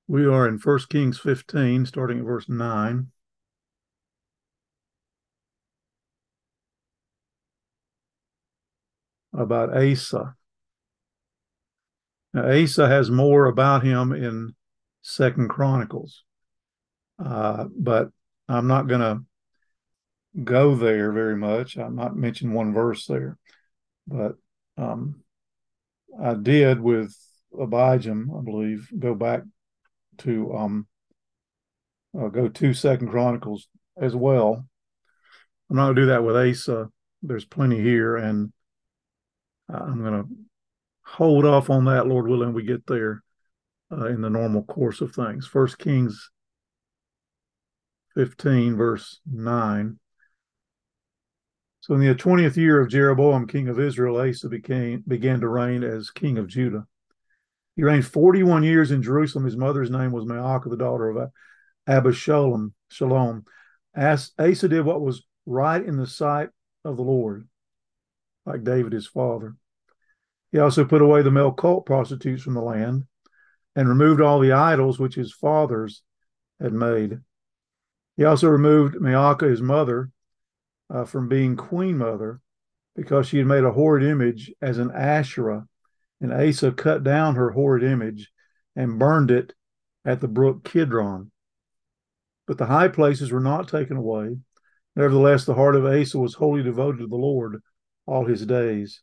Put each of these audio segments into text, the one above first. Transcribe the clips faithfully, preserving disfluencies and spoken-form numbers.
We are in First Kings fifteen, starting at verse nine. About Asa. Now, Asa has more about him in Second Chronicles, uh, but I'm not going to go there very much. I'm not mentioning one verse there, but um, I did with Abijam, I believe, go back to um, uh, go to Second Chronicles as well. I'm not going to do that with Asa. There's plenty here, and I'm going to hold off on that, Lord willing, we get there uh, in the normal course of things. First Kings fifteen, verse nine. So in the twentieth year of Jeroboam, king of Israel, Asa became, began to reign as king of Judah. He reigned forty-one years in Jerusalem. His mother's name was Maacah, the daughter of Abishalom. Shalom. As, Asa did what was right in the sight of the Lord, like David his father. He also put away the male cult prostitutes from the land and removed all the idols which his fathers had made. He also removed Maacah, his mother, uh, from being queen mother because she had made a horrid image as an Asherah, and Asa cut down her horrid image and burned it at the brook Kidron. But the high places were not taken away. Nevertheless, the heart of Asa was wholly devoted to the Lord all his days.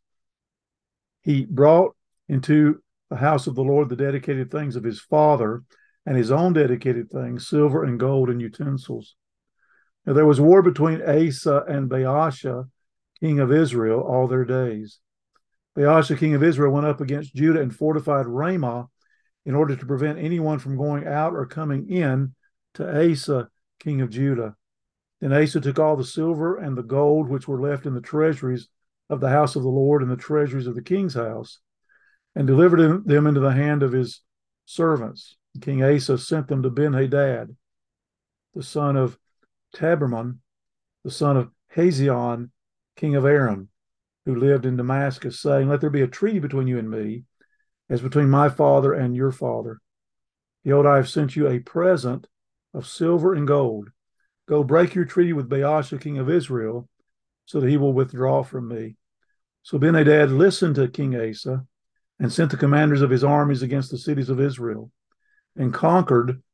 He brought into the house of the Lord the dedicated things of his father and his own dedicated things, silver and gold and utensils. Now there was war between Asa and Baasha, king of Israel, all their days. Baasha, king of Israel, went up against Judah and fortified Ramah in order to prevent anyone from going out or coming in to Asa, king of Judah. Then Asa took all the silver and the gold which were left in the treasuries of the house of the Lord and the treasuries of the king's house, and delivered them into the hand of his servants. King Asa sent them to Ben-Hadad, the son of Tabermon, the son of Hazion, king of Aram, who lived in Damascus, saying, "Let there be a treaty between you and me, as between my father and your father. Behold, I have sent you a present of silver and gold. Go break your treaty with Baasha, king of Israel, so that he will withdraw from me." So Ben-Hadad listened to King Asa and sent the commanders of his armies against the cities of Israel and conquered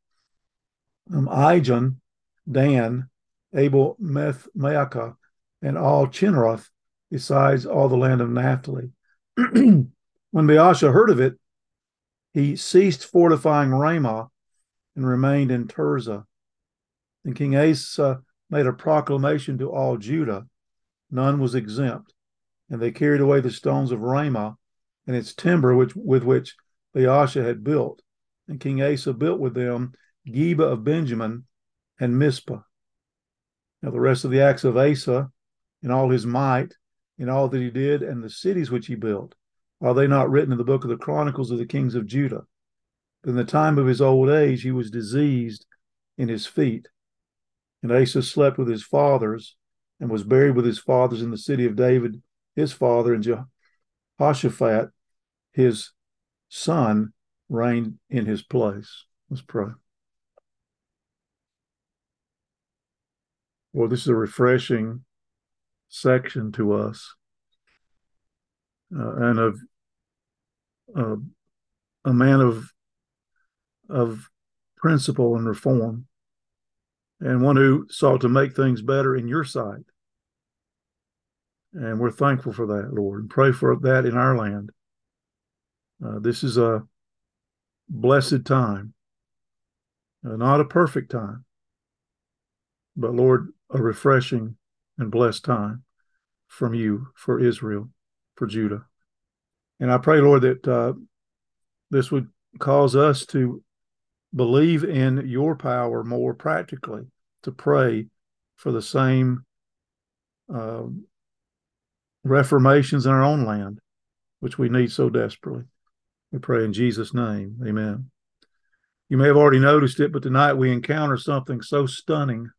um, Ijon, Dan, Abel Meth-maacah, and all Chinneroth, besides all the land of Naphtali. When Baasha heard of it, he ceased fortifying Ramah and remained in Tirzah. And King Asa made a proclamation to all Judah. None was exempt. And they carried away the stones of Ramah and its timber which, with which Baasha had built. And King Asa built with them Geba of Benjamin and Mizpah. Now the rest of the acts of Asa, in all his might, in all that he did, and the cities which he built, are they not written in the book of the Chronicles of the kings of Judah? But in the time of his old age, he was diseased in his feet. And Asa slept with his fathers and was buried with his fathers in the city of David, his father, and Jehoshaphat, his son, reigned in his place. Let's pray. Well, this is a refreshing section to us, uh, and of uh, a man of of principle and reform, and one who sought to make things better in your sight. And we're thankful for that, Lord, and pray for that in our land. Uh, this is a blessed time, uh, not a perfect time, but Lord, a refreshing and blessed time from you for Israel, for Judah. And I pray, Lord, that uh, this would cause us to believe in your power more practically, to pray for the same uh, reformations in our own land, which we need so desperately. We pray in Jesus' name. Amen. You may have already noticed it, but tonight we encounter something so stunning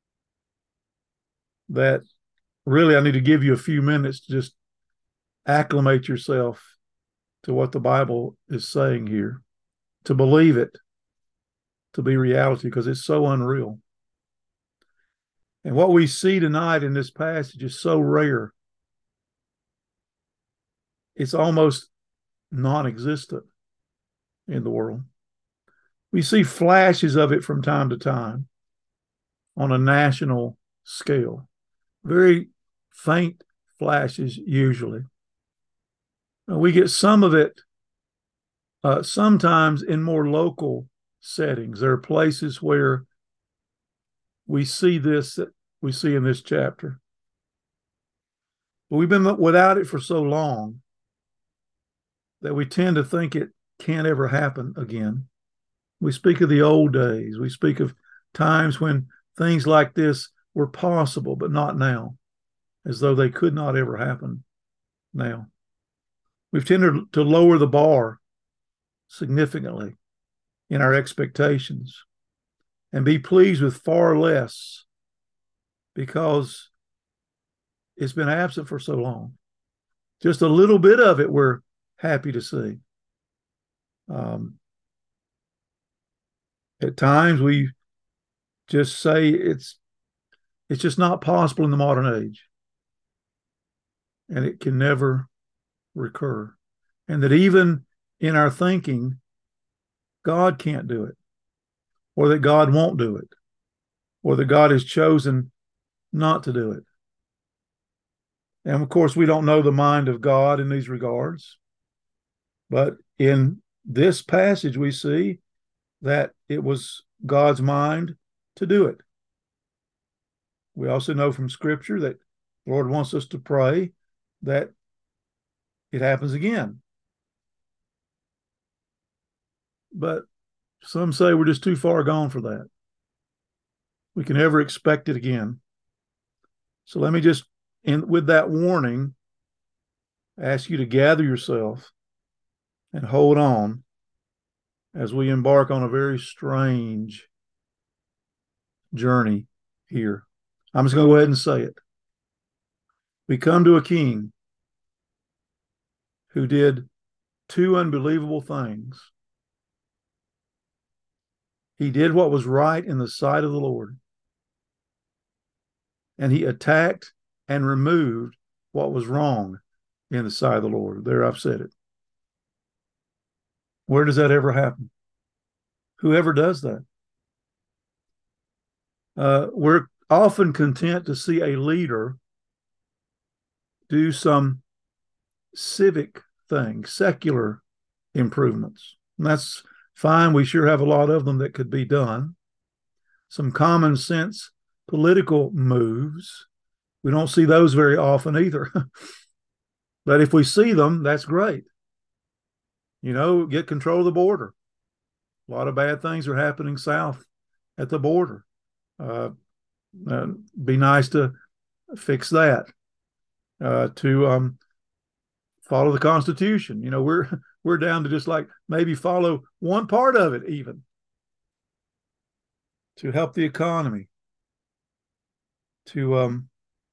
that really I need to give you a few minutes to just acclimate yourself to what the Bible is saying here, to believe it, to be reality because it's so unreal. And what we see tonight in this passage is so rare. It's almost non-existent in the world. We see flashes of it from time to time on a national scale, very faint flashes usually. And we get some of it uh, sometimes in more local settings. There are places where we see this that we see in this chapter. But we've been without it for so long that we tend to think it can't ever happen again. We speak of the old days. We speak of times when things like this were possible, but not now, as though they could not ever happen now. We've tended to lower the bar significantly in our expectations and be pleased with far less because it's been absent for so long. Just a little bit of it we're happy to see. Um, at times we just say it's it's just not possible in the modern age, and it can never recur. And that even in our thinking, God can't do it, or that God won't do it, or that God has chosen not to do it. And of course, we don't know the mind of God in these regards. But in this passage, we see that it was God's mind to do it. We also know from Scripture that the Lord wants us to pray that it happens again. But some say we're just too far gone for that. We can never expect it again. So let me just, in, with that warning, ask you to gather yourself and hold on as we embark on a very strange journey here. I'm just going to go ahead and say it. We come to a king who did two unbelievable things. He did what was right in the sight of the Lord, and he attacked and removed what was wrong in the sight of the Lord. There, I've said it. Where does that ever happen? Whoever does that? Uh, we're often content to see a leader do some civic things, secular improvements. And that's fine. We sure have a lot of them that could be done. Some common sense political moves. We don't see those very often either. But if we see them, that's great. You know, get control of the border. A lot of bad things are happening south at the border. Uh, uh, be nice to fix that. Uh, to um, follow the Constitution. You know, we're we're down to just like maybe follow one part of it even. To help the economy. To um,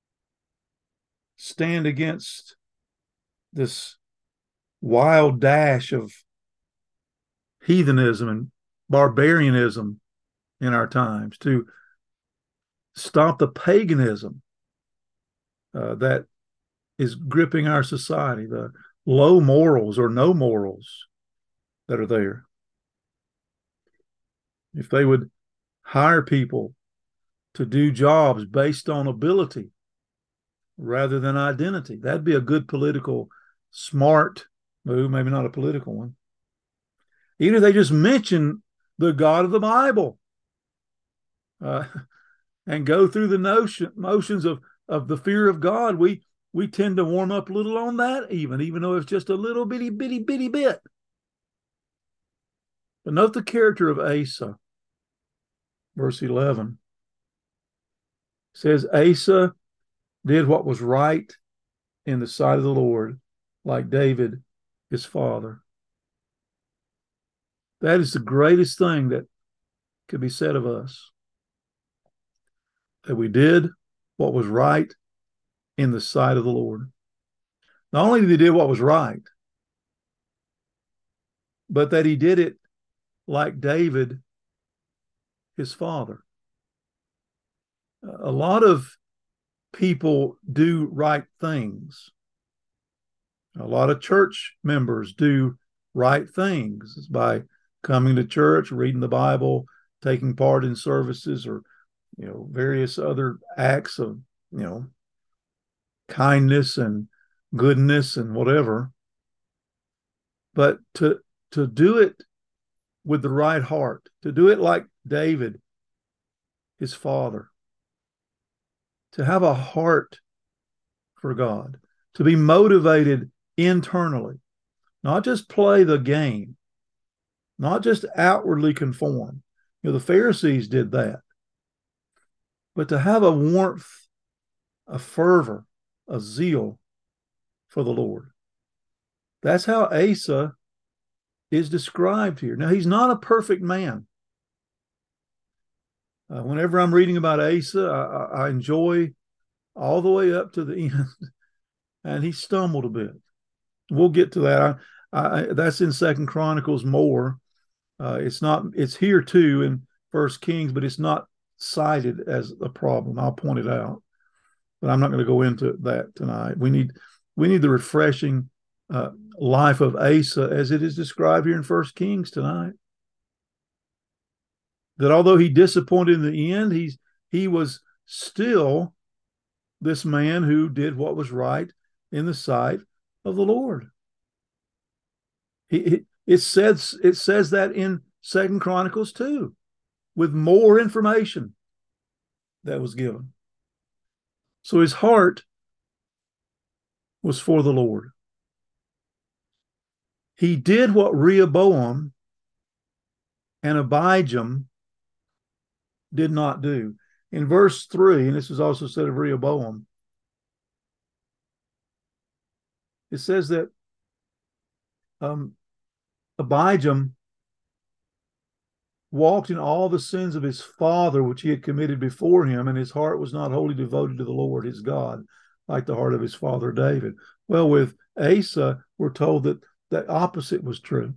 stand against this wild dash of heathenism and barbarianism in our times, to stop the paganism uh, that is gripping our society, the low morals or no morals that are there. If they would hire people to do jobs based on ability rather than identity, that'd be a good political, smart move, maybe not a political one. Either they just mention the God of the Bible uh, and go through the notion motions of, of the fear of God. We we tend to warm up a little on that even, even though it's just a little bitty, bitty, bitty bit. But note the character of Asa. Verse eleven says, Asa did what was right in the sight of the Lord, like David, his father. That is the greatest thing that could be said of us. That we did what was right in the sight of the Lord. Not only did he do what was right, but that he did it like David his father. A lot of people do right things. A lot of church members do right things by coming to church, reading the Bible, taking part in services, or, you know, various other acts of, you know, kindness and goodness and whatever. But to to do it with the right heart, to do it like David, his father, to have a heart for God, to be motivated internally, not just play the game, not just outwardly conform. You know, the Pharisees did that. But to have a warmth, a fervor, a zeal for the Lord. That's how Asa is described here. Now, he's not a perfect man. Uh, whenever I'm reading about Asa, I, I enjoy all the way up to the end, and he stumbled a bit. We'll get to that. I, I, that's in Second Chronicles more. Uh, it's not. It's here too in First Kings, but it's not cited as a problem. I'll point it out, but I'm not going to go into that tonight. We need we need the refreshing uh, life of Asa as it is described here in First Kings tonight. That although he disappointed in the end, he's he was still this man who did what was right in the sight of the Lord. He, it says it says that in Second Chronicles two, with more information that was given. So his heart was for the Lord. He did what Rehoboam and Abijam did not do. In verse three, and this is also said of Rehoboam, it says that um, Abijam walked in all the sins of his father, which he had committed before him, and his heart was not wholly devoted to the Lord his God, like the heart of his father David. Well, with Asa, we're told that the opposite was true.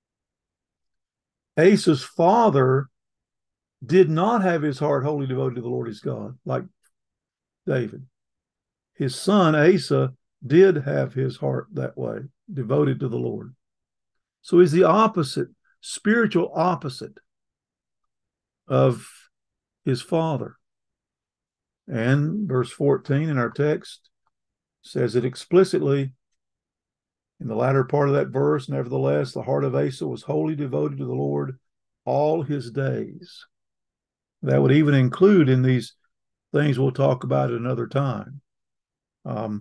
Asa's father did not have his heart wholly devoted to the Lord his God, like David. His son, Asa, did have his heart that way, devoted to the Lord. So he's the opposite, spiritual opposite of his father. And verse fourteen in our text says it explicitly in the latter part of that verse. Nevertheless, the heart of Asa was wholly devoted to the Lord all his days. That would even include in these things we'll talk about at another time. Um,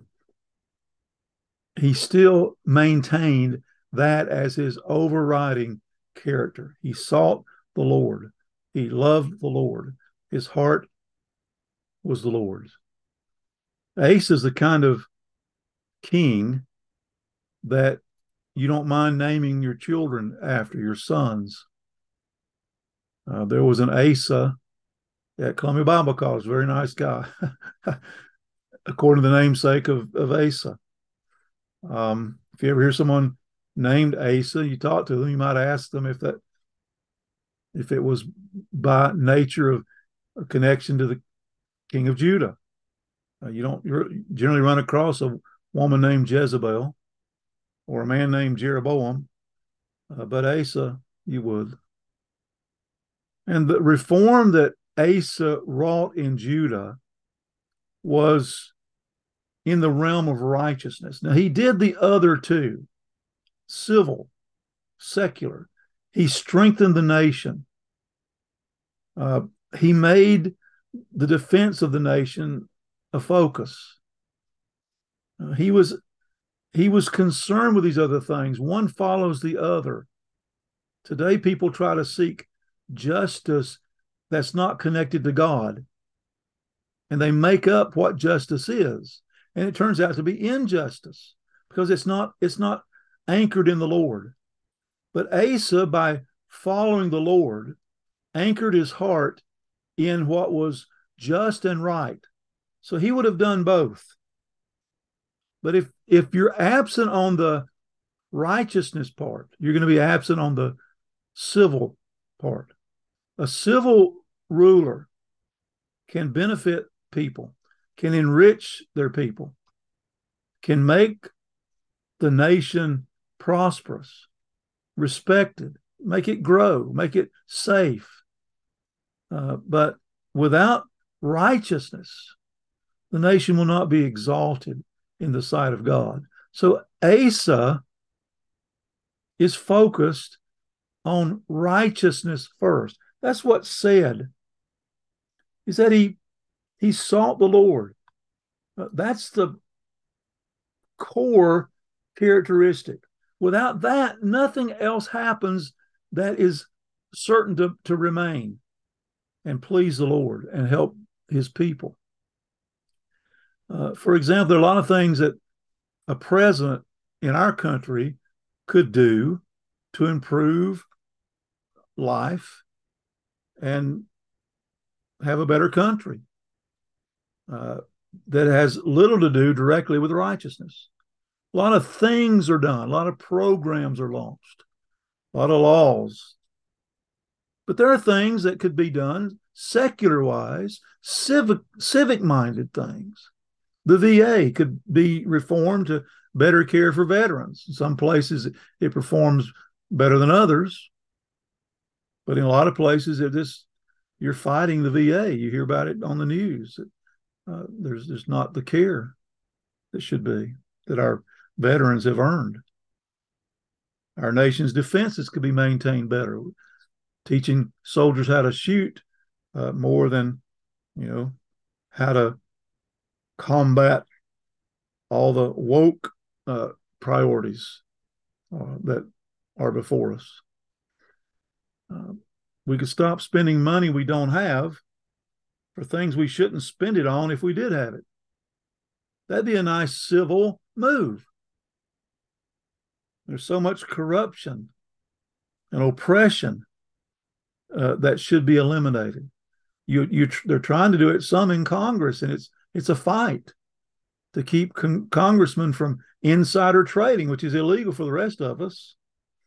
he still maintained that as his overriding character. He sought the Lord. He loved the Lord. His heart was the Lord's. Asa is the kind of king that you don't mind naming your children after, your sons. Uh, there was an Asa at Columbia Bible College, very nice guy, according to the namesake of, of Asa. Um, if you ever hear someone named Asa, you talk to them, you might ask them if that if it was by nature of a connection to the king of Judah. Uh, you don't generally run across a woman named Jezebel or a man named Jeroboam, uh, but Asa, you would. And the reform that Asa wrought in Judah was in the realm of righteousness. Now, he did the other two, civil, secular. He strengthened the nation. Uh, he made the defense of the nation a focus. Uh, he was he was concerned with these other things. One follows the other. Today, people try to seek justice that's not connected to God, and they make up what justice is, and it turns out to be injustice because it's not it's not anchored in the Lord. But Asa, by following the Lord, anchored his heart in what was just and right. So he would have done both. But if if you're absent on the righteousness part, you're going to be absent on the civil part. A civil ruler can benefit people, can enrich their people, can make the nation prosperous, respected, make it grow, make it safe. Uh, but without righteousness, the nation will not be exalted in the sight of God. So Asa is focused on righteousness first. That's what's said, is that he he sought the Lord. Uh, that's the core characteristic. Without that, nothing else happens that is certain to, to remain and please the Lord and help his people. Uh, for example, there are a lot of things that a president in our country could do to improve life and have a better country uh, that has little to do directly with righteousness. A lot of things are done. A lot of programs are launched. A lot of laws. But there are things that could be done secular-wise, civic, civic-minded things. The V A could be reformed to better care for veterans. In some places, it performs better than others. But in a lot of places, it just, you're fighting the V A. You hear about it on the news. Uh, there's, there's not the care that should be, that our veterans have earned. Our nation's defenses could be maintained better, teaching soldiers how to shoot uh, more than, you know, how to combat all the woke uh, priorities uh, that are before us. Uh, we could stop spending money we don't have for things we shouldn't spend it on if we did have it. That'd be a nice civil move. There's so much corruption and oppression uh, that should be eliminated. You, you, they're trying to do it some in Congress, and it's it's a fight to keep con- congressmen from insider trading, which is illegal for the rest of us.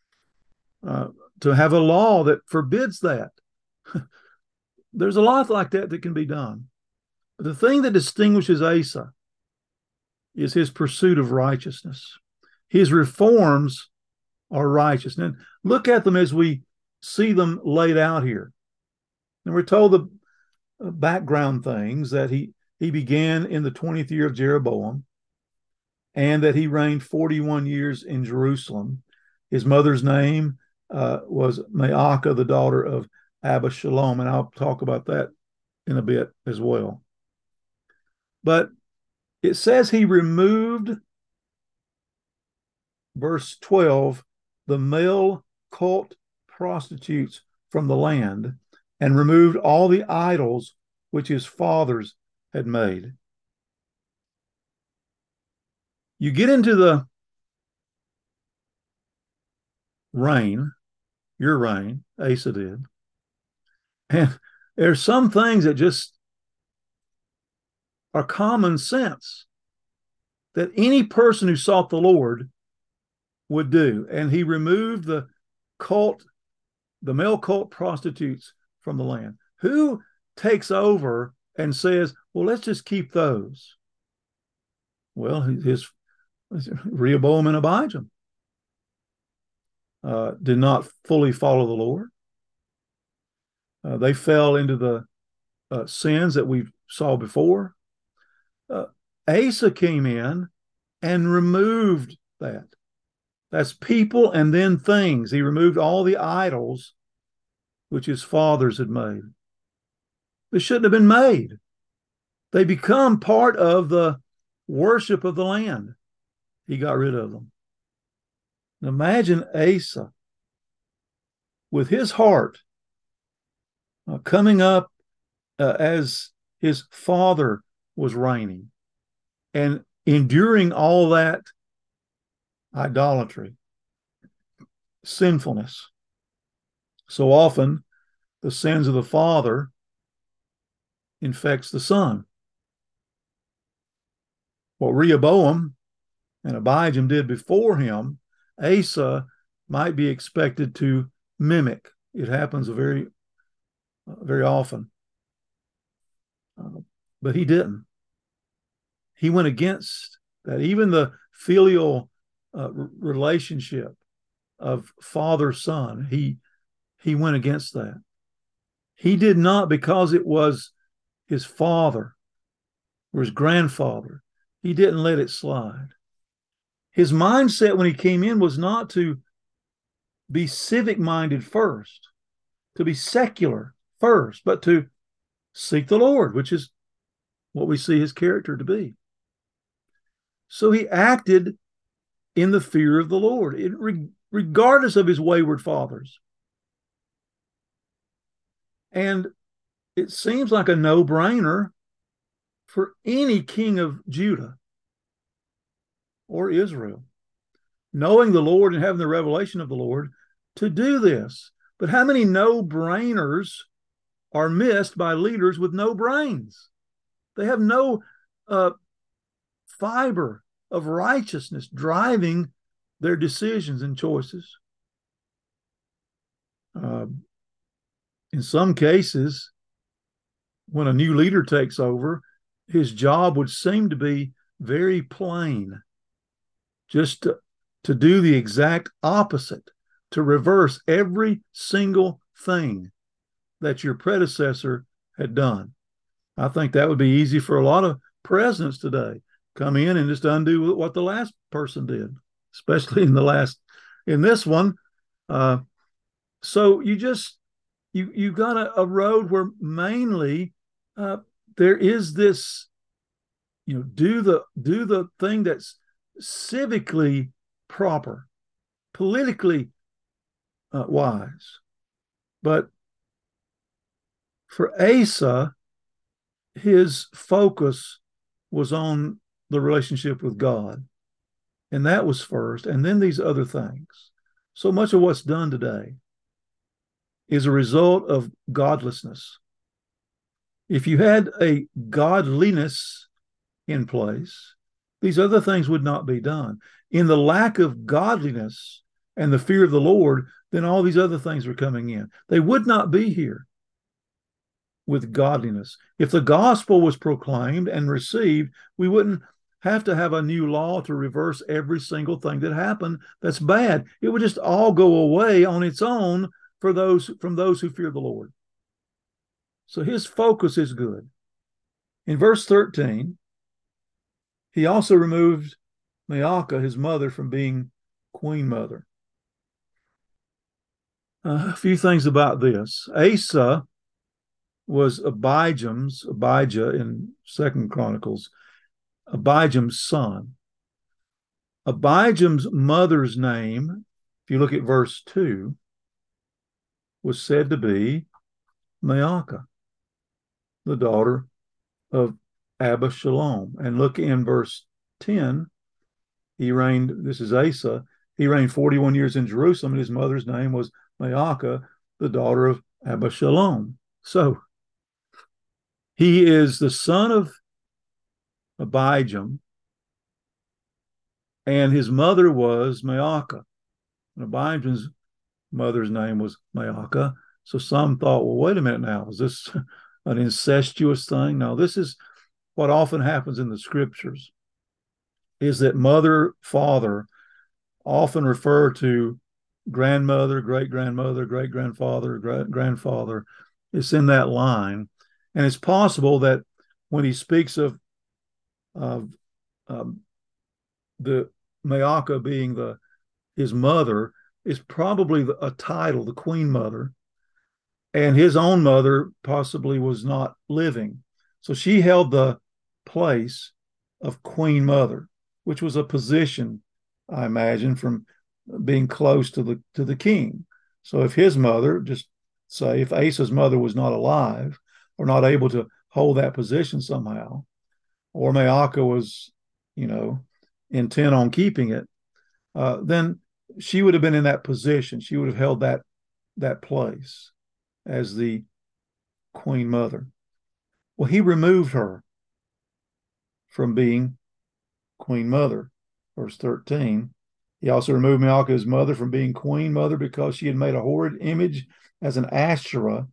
Uh, to have a law that forbids that. There's a lot like that that can be done. But the thing that distinguishes Asa is his pursuit of righteousness. His reforms are righteous. And look at them as we see them laid out here. And we're told the background things, that he, he began in the twentieth year of Jeroboam, and that he reigned forty-one years in Jerusalem. His mother's name uh, was Maacah, the daughter of Abishalom, and I'll talk about that in a bit as well. But it says he removed, verse twelve, the male cult prostitutes from the land, and removed all the idols which his fathers had made. You get into the reign, your reign, Asa did, and there's some things that just are common sense that any person who sought the Lord would do. And he removed the cult, the male cult prostitutes from the land. Who takes over and says, well, let's just keep those? Well, his Rehoboam and Abijam uh, did not fully follow the Lord. Uh, they fell into the uh, sins that we saw before. Uh, Asa came in and removed that. That's people and then things. He removed all the idols which his fathers had made. They shouldn't have been made. They become part of the worship of the land. He got rid of them. Now imagine Asa with his heart uh, coming up uh, as his father was reigning and enduring all that idolatry, sinfulness. So often the sins of the father infects the son. What Rehoboam and Abijam did before him, Asa might be expected to mimic. It happens very uh, very often. Uh, but he didn't. He went against that. Even the filial uh, relationship of father-son, he he went against that. He did not, because it was his father or his grandfather, he didn't let it slide. His mindset when he came in was not to be civic-minded first, to be secular first, but to seek the Lord, which is what we see his character to be. So he acted in the fear of the Lord, it, regardless of his wayward fathers. And it seems like a no-brainer for any king of Judah or Israel, knowing the Lord and having the revelation of the Lord, to do this. But how many no-brainers are missed by leaders with no brains? They have no uh, fiber of righteousness driving their decisions and choices. Uh, in some cases, when a new leader takes over, his job would seem to be very plain, just to, to do the exact opposite, to reverse every single thing that your predecessor had done. I think that would be easy for a lot of presidents today. Come in and just undo what the last person did, especially in the last, in this one. Uh, so you just, you you got a, a road where mainly uh, there is this, you know, do the do the thing that's civically proper, politically uh, wise. But for Asa, his focus was on the relationship with God, and that was first, and then these other things. So much of what's done today is a result of godlessness. If you had a godliness in place, these other things would not be done. In the lack of godliness and the fear of the Lord, then all these other things are coming in. They would not be here with godliness. If the gospel was proclaimed and received, we wouldn't have to have a new law to reverse every single thing that happened that's bad. It would just all go away on its own for those from those who fear the Lord. So his focus is good. In verse thirteen, he also removed Maacah, his mother, from being queen mother. Uh, a few things about this. Asa was Abijam's, Abijah in Second Chronicles, Abijam's son. Abijam's mother's name, if you look at verse two, was said to be Maacah, the daughter of Abba Shalom. And look in verse ten, he reigned, this is Asa, he reigned forty-one years in Jerusalem, and his mother's name was Maacah, the daughter of Abba Shalom. So he is the son of Abijam, and his mother was Maacah. And Abijam's mother's name was Maacah. So some thought, well, wait a minute now, is this an incestuous thing? No, this is what often happens in the scriptures, is that mother, father often refer to grandmother, great-grandmother, great-grandfather, great-grandfather. It's in that line. And it's possible that when he speaks of, of um, the Maacah being the his mother, is probably a title, the queen mother, and his own mother possibly was not living. So she held the place of queen mother, which was a position, I imagine, from being close to the to the king. So if his mother, just say if Asa's mother was not alive or not able to hold that position somehow, or Maacah was, you know, intent on keeping it, uh, then she would have been in that position. She would have held that that place as the queen mother. Well, he removed her from being queen mother. Verse thirteen, he also removed Maacah, his mother, from being queen mother because she had made a horrid image as an Asherah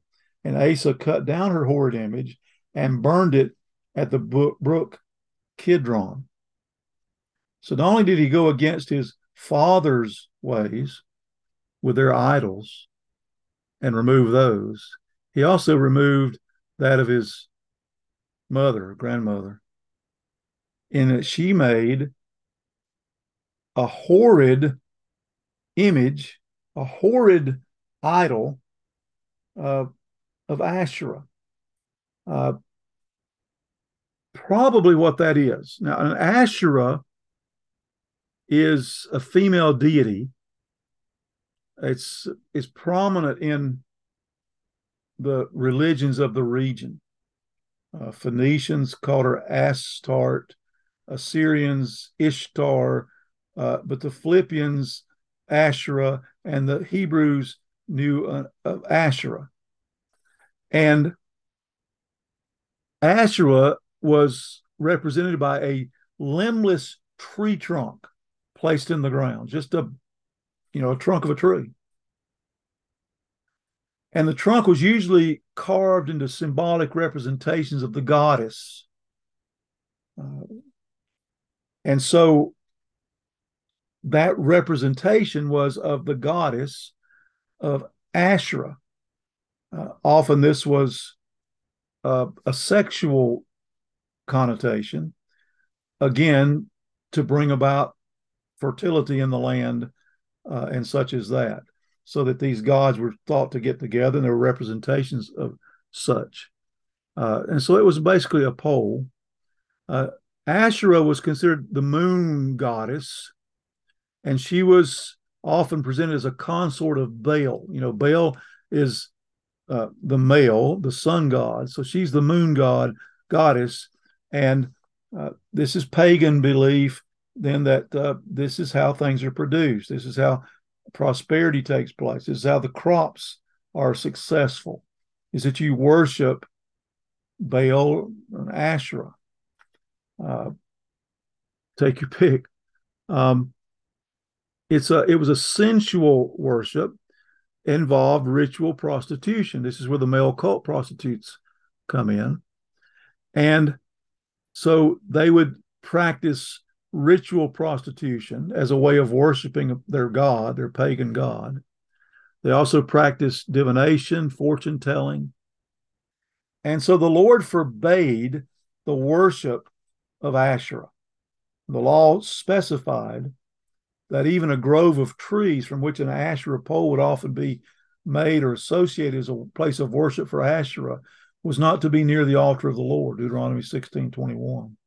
And Asa cut down her horrid image and burned it at the brook Kidron. So not only did he go against his father's ways with their idols and remove those, he also removed that of his mother, grandmother, in that she made a horrid image, a horrid idol uh, of Asherah. Uh, probably what that is. Now, an Asherah is a female deity. It's, it's prominent in the religions of the region. Uh, Phoenicians called her Astarte, Assyrians Ishtar, uh, but the Philippians Asherah, and the Hebrews knew uh, of Asherah. And Asherah was represented by a limbless tree trunk placed in the ground, just a, you know, a trunk of a tree. And the trunk was usually carved into symbolic representations of the goddess. Uh, and so that representation was of the goddess of Asherah. Uh, often this was uh, a sexual connotation, again, to bring about fertility in the land uh, and such as that, so that these gods were thought to get together and there were representations of such. Uh, and so it was basically a pole. Uh, Asherah was considered the moon goddess, and she was often presented as a consort of Baal. You know, Baal is uh, the male, the sun god. So she's the moon god, goddess. And uh, this is pagan belief then that uh, this is how things are produced. This is how prosperity takes place. This is how the crops are successful, is that you worship Baal and Asherah. Uh, take your pick. Um, it's a, it was a sensual worship, involved ritual prostitution. This is where the male cult prostitutes come in. And so they would practice ritual prostitution as a way of worshiping their god, their pagan god. They also practiced divination, fortune telling. And so the Lord forbade the worship of Asherah. The law specified that even a grove of trees from which an Asherah pole would often be made or associated as a place of worship for Asherah was not to be near the altar of the Lord, Deuteronomy sixteen twenty-one.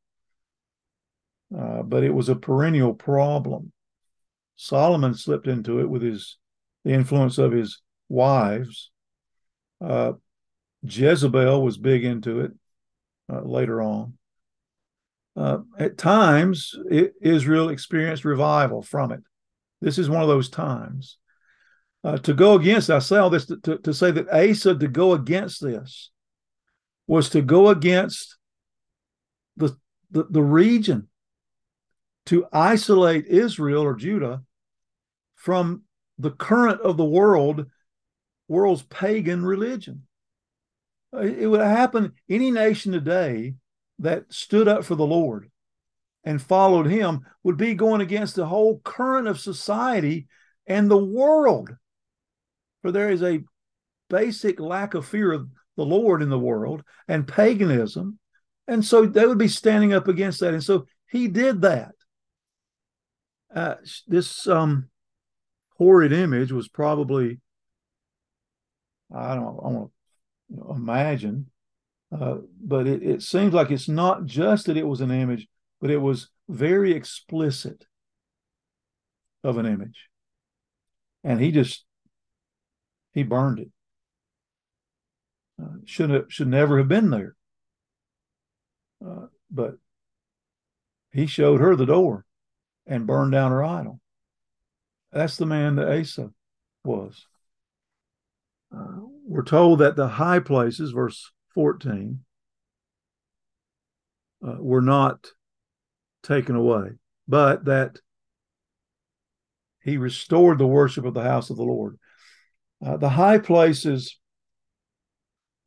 Uh, but it was a perennial problem. Solomon slipped into it with his the influence of his wives. Uh, Jezebel was big into it uh, later on. Uh, at times, it, Israel experienced revival from it. This is one of those times. Uh, to go against, I say all this to, to, to say that Asa, to go against this, was to go against the, the, the region, to isolate Israel or Judah from the current of the world, world's pagan religion. It would happen, any nation today that stood up for the Lord and followed him would be going against the whole current of society and the world. For there is a basic lack of fear of the Lord in the world and paganism. And so they would be standing up against that. And so he did that. Uh, this um, horrid image was probably, I don't know, I want to you know, imagine, uh, but it, it seems like it's not just that it was an image, but it was very explicit of an image. And he just, he burned it. Uh, should have, should never have been there. Uh, but he showed her the door and burned down her idol. That's the man that Asa was. Uh, we're told that the high places, verse fourteen, uh, were not taken away, but that he restored the worship of the house of the Lord. Uh, the high places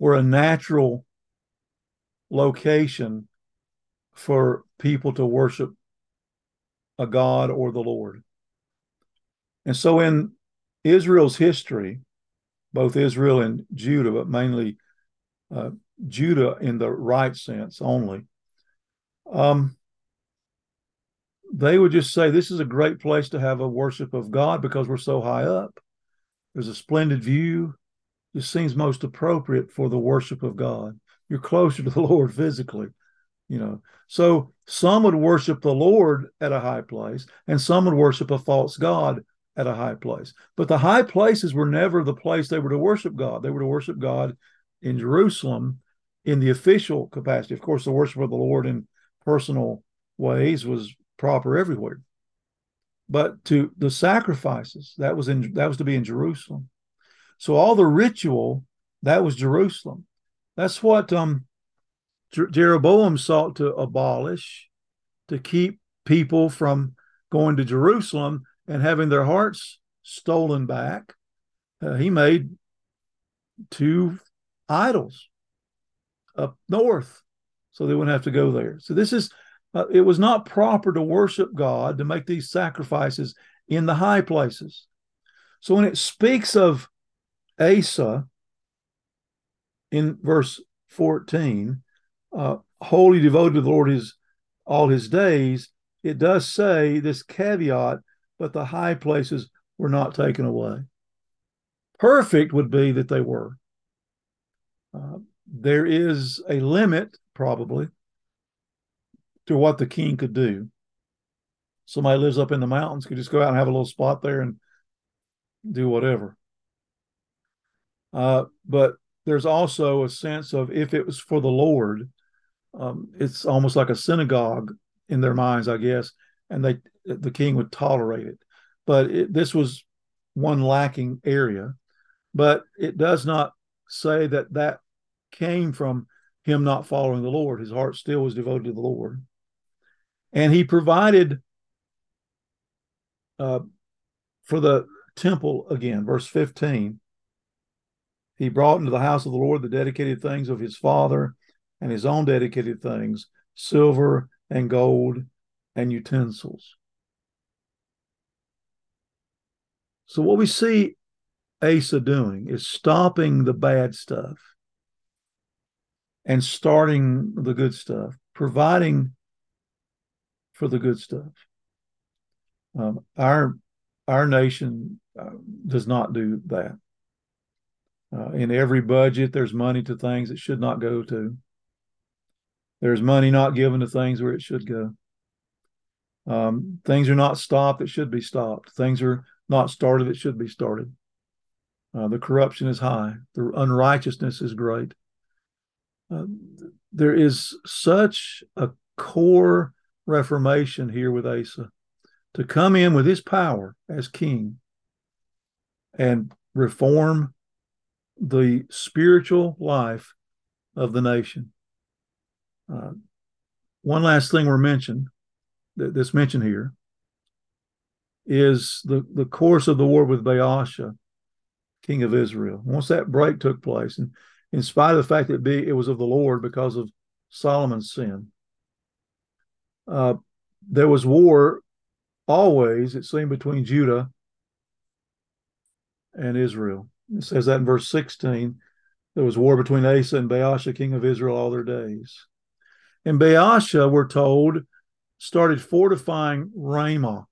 were a natural location for people to worship a god or the Lord. And so in Israel's history, both Israel and Judah, but mainly uh, Judah in the right sense only, um, they would just say, this is a great place to have a worship of God because we're so high up. There's a splendid view. This seems most appropriate for the worship of God. You're closer to the Lord physically, you know. So some would worship the Lord at a high place, and some would worship a false god at a high place. But the high places were never the place they were to worship God. They were to worship God in Jerusalem in the official capacity. Of course, the worship of the Lord in personal ways was proper everywhere. But to the sacrifices, that was in that was to be in Jerusalem. So all the ritual, that was Jerusalem. That's what um, Jeroboam sought to abolish, to keep people from going to Jerusalem and having their hearts stolen back. Uh, he made two idols up north so they wouldn't have to go there. So this is, uh, it was not proper to worship God, to make these sacrifices in the high places. So when it speaks of Asa in verse fourteen, uh, wholly devoted to the Lord his all his days, it does say this caveat, but the high places were not taken away. Perfect would be that they were. Uh, there is a limit, probably, to what the king could do. Somebody lives up in the mountains could just go out and have a little spot there and do whatever. Uh, but there's also a sense of, if it was for the Lord, um, it's almost like a synagogue in their minds, I guess, and they the king would tolerate it. But it, this was one lacking area. But it does not say that that came from him not following the Lord. His heart still was devoted to the Lord. And he provided uh, for the temple again, verse fifteen. He brought into the house of the Lord the dedicated things of his father and his own dedicated things, silver and gold and utensils. So what we see Asa doing is stopping the bad stuff and starting the good stuff, providing for the good stuff. Um, our our nation uh, does not do that. Uh, in every budget, there's money to things it should not go to. There's money not given to things where it should go. Um, things are not stopped that should be stopped. Things are not started that should be started. Uh, the corruption is high. The unrighteousness is great. Uh, there is such a core reformation here with Asa to come in with his power as king and reform the spiritual life of the nation. Uh, one last thing we're mentioned, that's mentioned here, is the, the course of the war with Baasha, king of Israel. Once that break took place, and in spite of the fact that it, be, it was of the Lord because of Solomon's sin, uh, there was war always, it seemed, between Judah and Israel. It says that in verse sixteen. There was war between Asa and Baasha, king of Israel, all their days. And Baasha, we're told, started fortifying Ramah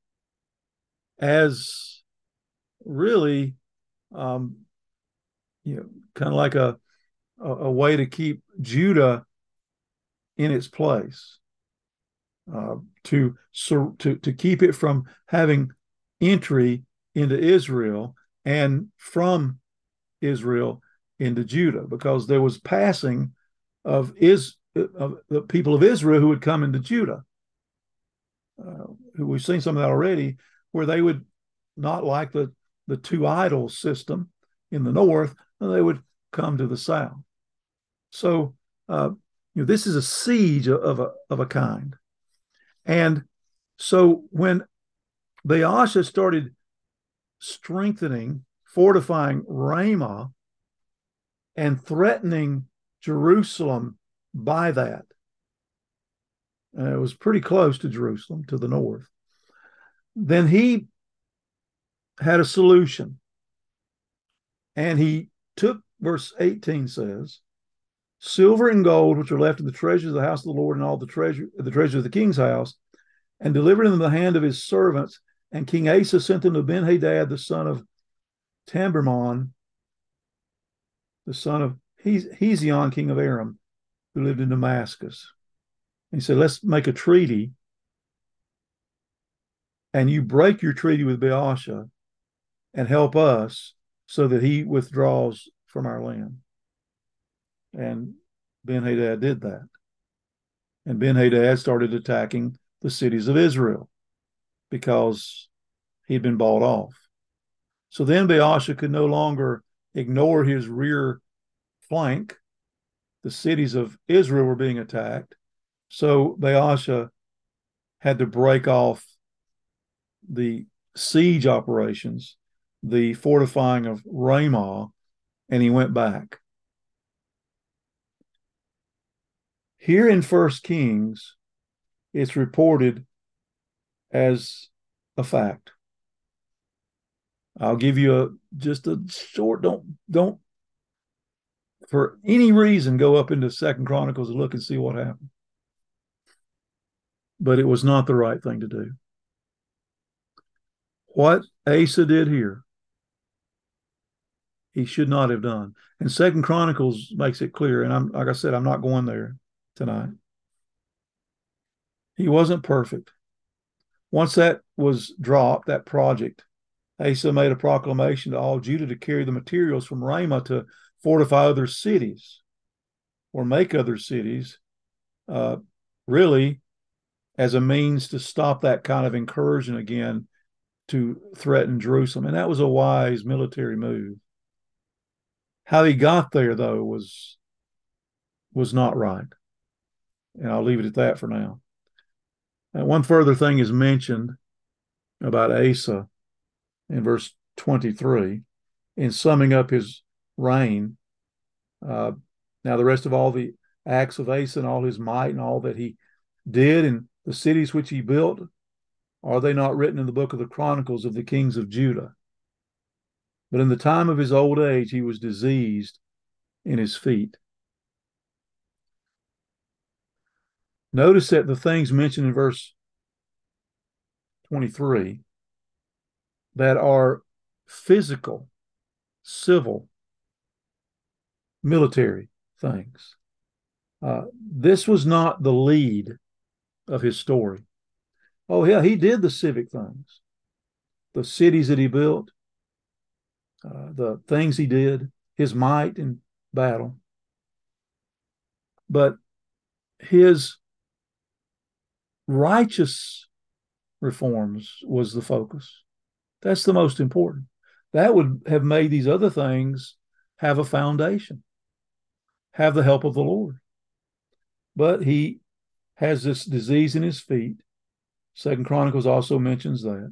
as really, um, you know, kind of like a, a, a way to keep Judah in its place, uh, to, so, to, to keep it from having entry into Israel and from Israel into Judah, because there was passing of is of the people of Israel who would come into Judah. Uh, we've seen some of that already, where they would not like the the two idol system in the north, and they would come to the south. So uh, you know, this is a siege of a of a kind. And so when Baasha started strengthening, fortifying Ramah, and threatening Jerusalem by that. And it was pretty close to Jerusalem, to the north. Then he had a solution. And he took, verse eighteen says, silver and gold, which are left in the treasures of the house of the Lord, and all the treasure, the treasure of the king's house, and delivered them in the hand of his servants. And King Asa sent them to Ben-Hadad, the son of Tabermon, the son of Hezion, king of Aram, who lived in Damascus. And he said, let's make a treaty, and you break your treaty with Baasha and help us so that he withdraws from our land. And Ben-Hadad did that. And Ben-Hadad started attacking the cities of Israel because he'd been bought off. So then Baasha could no longer ignore his rear flank. The cities of Israel were being attacked. So Baasha had to break off the siege operations, the fortifying of Ramah, and he went back. Here in First Kings, it's reported as a fact. I'll give you a just a short, don't don't for any reason go up into Second Chronicles and look and see what happened. But it was not the right thing to do. What Asa did here, he should not have done. And Second Chronicles makes it clear, and I'm like I said, I'm not going there tonight. He wasn't perfect. Once that was dropped, that project, Asa made a proclamation to all Judah to carry the materials from Ramah to fortify other cities or make other cities, uh, really as a means to stop that kind of incursion again to threaten Jerusalem. And that was a wise military move. How he got there, though, was, was not right. And I'll leave it at that for now. And one further thing is mentioned about Asa in verse twenty-three, in summing up his reign. Uh, now, the rest of all the acts of Asa and all his might and all that he did and the cities which he built, are they not written in the book of the Chronicles of the kings of Judah? But in the time of his old age, he was diseased in his feet. Notice that the things mentioned in verse twenty-three that are physical, civil, military things. Uh, this was not the lead of his story. Oh, yeah, he did the civic things, the cities that he built, uh, the things he did, his might in battle. But his righteous reforms was the focus. That's the most important. That would have made these other things have a foundation, have the help of the Lord. But he has this disease in his feet. Second Chronicles also mentions that.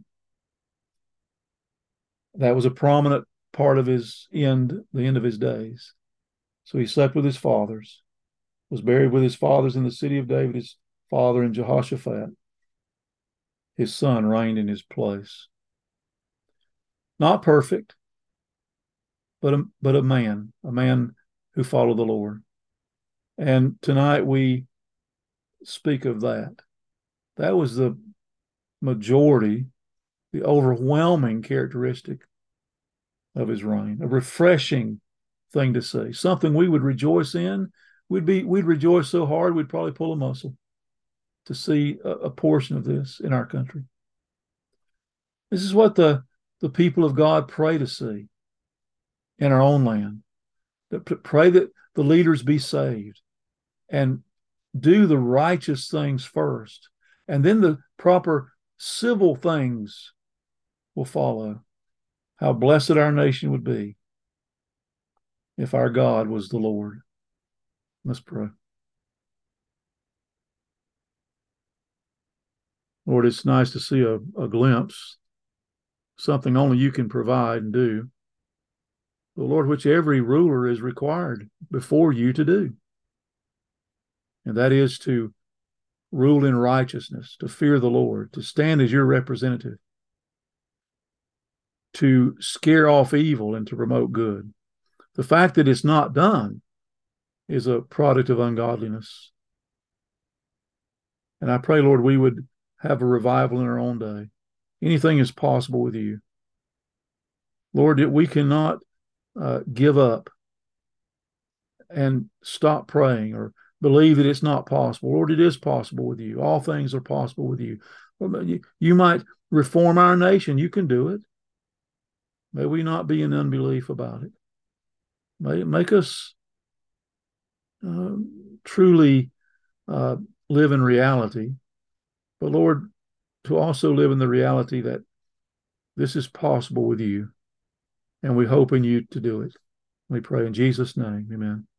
That was a prominent part of his end, the end of his days. So he slept with his fathers, was buried with his fathers in the city of David, his father, and Jehoshaphat, his son, reigned in his place. Not perfect, but a, but a man, a man who followed the Lord. And tonight we speak of that. That was the majority, the overwhelming characteristic of his reign, a refreshing thing to see, something we would rejoice in. We'd be, we'd rejoice so hard, we'd probably pull a muscle to see a, a portion of this in our country. This is what the, the people of God pray to see in our own land. That pray that the leaders be saved and do the righteous things first, and then the proper civil things will follow. How blessed our nation would be if our God was the Lord. Let's pray. Lord, it's nice to see a, a glimpse, something only you can provide and do, the Lord, which every ruler is required before you to do. And that is to rule in righteousness, to fear the Lord, to stand as your representative, to scare off evil and to promote good. The fact that it's not done is a product of ungodliness. And I pray, Lord, we would have a revival in our own day. Anything is possible with you. Lord, that we cannot uh, give up and stop praying or believe that it's not possible. Lord, it is possible with you. All things are possible with you. You, you might reform our nation. You can do it. May we not be in unbelief about it. May it make us uh, truly uh, live in reality. But Lord, to also live in the reality that this is possible with you. And we hope in you to do it. We pray in Jesus' name. Amen.